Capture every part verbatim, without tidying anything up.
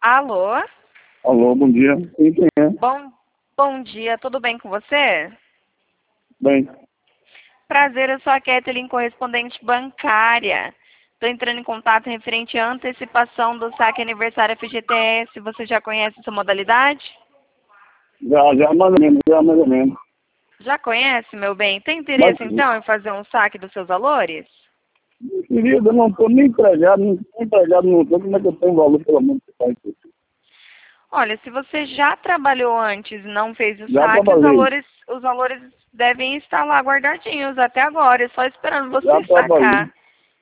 Alô? Alô, bom dia. Quem quem é? Bom, bom dia, tudo bem com você? Bem, Prazer, eu sou a Kathleen, correspondente bancária. Estou entrando em contato referente à antecipação do saque aniversário F G T S. Você já conhece essa modalidade? já, já mais ou menos, já mais ou menos. Já conhece, meu bem? Tem interesse, Mas, então, em fazer um saque dos seus valores? querido, eu não estou nem empregado, nem empregado não estou, como é que eu tenho valor, pelo amor de Deus? Olha, se você já trabalhou antes e não fez o Já saque, os trabalhei, valores, os valores devem estar lá guardadinhos até agora, só esperando já você trabalhei. sacar.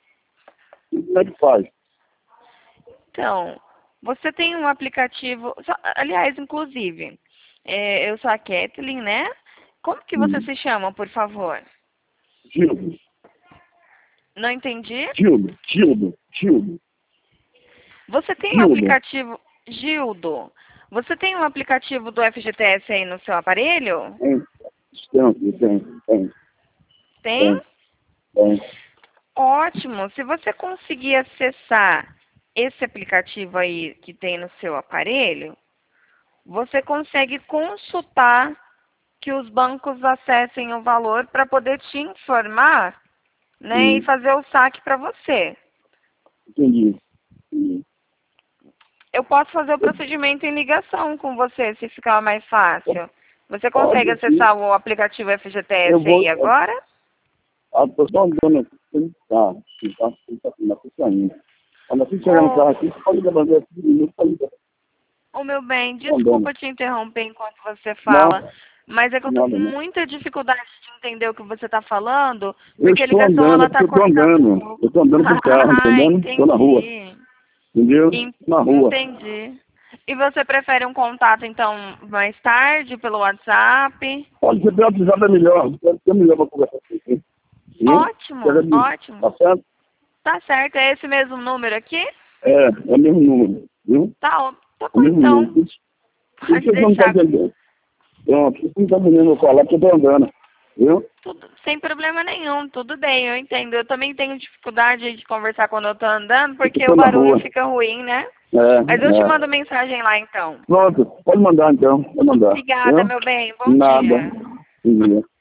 E como é que faz? Então, você tem um aplicativo, só- aliás, inclusive, é, eu sou a Kathleen, né? Como que você Hum. se chama, por favor? Tildo, Não entendi. Tildo, Tildo, Tildo, Você tem um Tildo. aplicativo, Gildo, você tem um aplicativo do F G T S aí no seu aparelho? Tem, tem, tem, tem, Tem? tem, tem. Ótimo. Se você conseguir acessar esse aplicativo aí que tem no seu aparelho, você consegue consultar que os bancos acessem o valor para poder te informar, né, e Hum. fazer o saque para você. Entendi. Entendi. Eu posso fazer o procedimento em ligação com você, se ficar mais fácil. Você consegue Pode sim. acessar o aplicativo F G T S Eu vou. aí agora? A pessoa andando aqui, tá, tá, tá, tá, tá, tá saindo. Quando assim chegar no Ô, carro aqui, você pode levantar aqui um minuto para ligar. ô, meu bem, Andando. desculpa te interromper enquanto você Não, fala, mas é que eu tô com nada, não. muita dificuldade de entender o que você está falando, Eu porque a estou ligação andando, é ela porque tá eu estou cortando um andando. pouco. Eu estou andando com o carro, Ah, entendendo? Estou na rua. entendi. Entendeu? En- Na rua. Entendi. E você prefere um contato, então, mais tarde, pelo WhatsApp? Pode ser pelo WhatsApp é melhor. Pode ser melhor para conversar com você. Viu? Chega Ótimo, de. Tá ótimo. certo? Tá certo, é esse mesmo número aqui? É, é o mesmo número. Viu? Tá, ó- tá É o bom, mesmo então. número. Por isso por isso Pode que você não está deixar. entendendo. Pronto, você não está entendendo eu falar porque eu estou andando. Viu? Tudo, sem problema nenhum, tudo bem, eu entendo. Eu também tenho dificuldade de conversar quando eu tô andando, Eu porque o estou na barulho rua. fica ruim, né? É, Mas eu te é. mando mensagem lá, então. Pronto, pode mandar então. Pode mandar. Obrigada, Viu? meu bem. Bom Nada. dia. Bom dia.